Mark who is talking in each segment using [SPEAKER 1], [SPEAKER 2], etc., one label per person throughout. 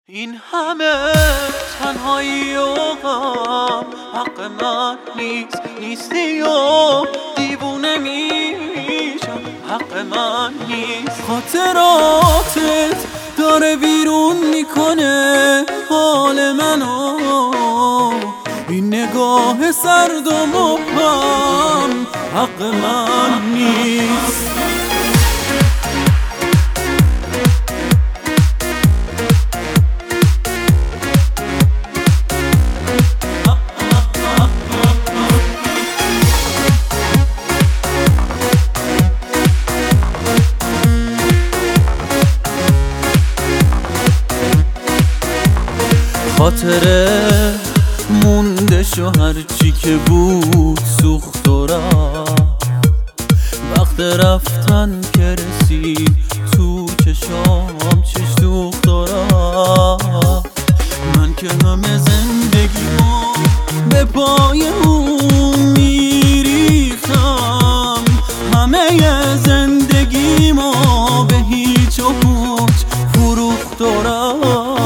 [SPEAKER 1] این همه تنهایی و غم حق من نیستی و دیوونه میشم، حق من نیست. خاطراتت داره بیرون میکنه حال منو، این نگاه سرد و مبهم حق من نیست. خاطره مونده شو هرچی که بود سوخت و رفت، وقت رفتن که رسید تو چشام چش دوخت و رفت. من که همه زندگیمو به پای اون میریختم، همه زندگیمو به هیچ و پوچ فروخت و رفت.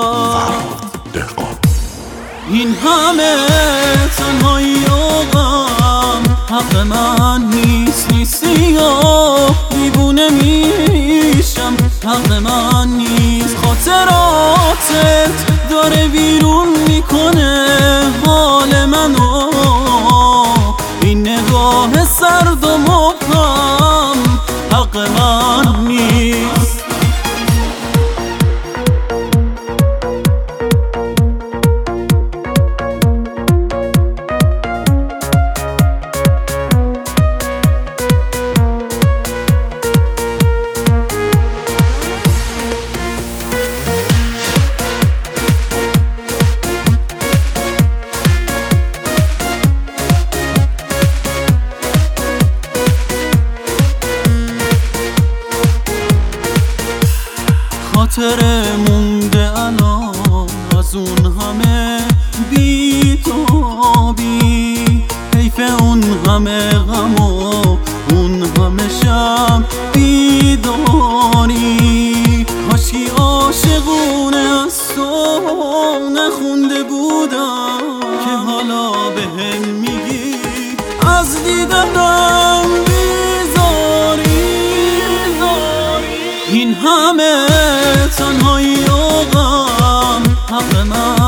[SPEAKER 1] این همه تنهایی و غم حق من نیستی و دیوونه میشم، حق من نیست. خاطراتت داره بیرون میکنه حال منو، این نگاه سرد و مبهم حق من نیست. خاطره مونده الان از اون همه بی‌تابی، حیف اون همه غم و اون همه شب بیداری. کاشکی عاشقونه از تو نخونده بودم که حالا بهم میگی از دیدنم بیزاری. این همه تنهایی و غم حق من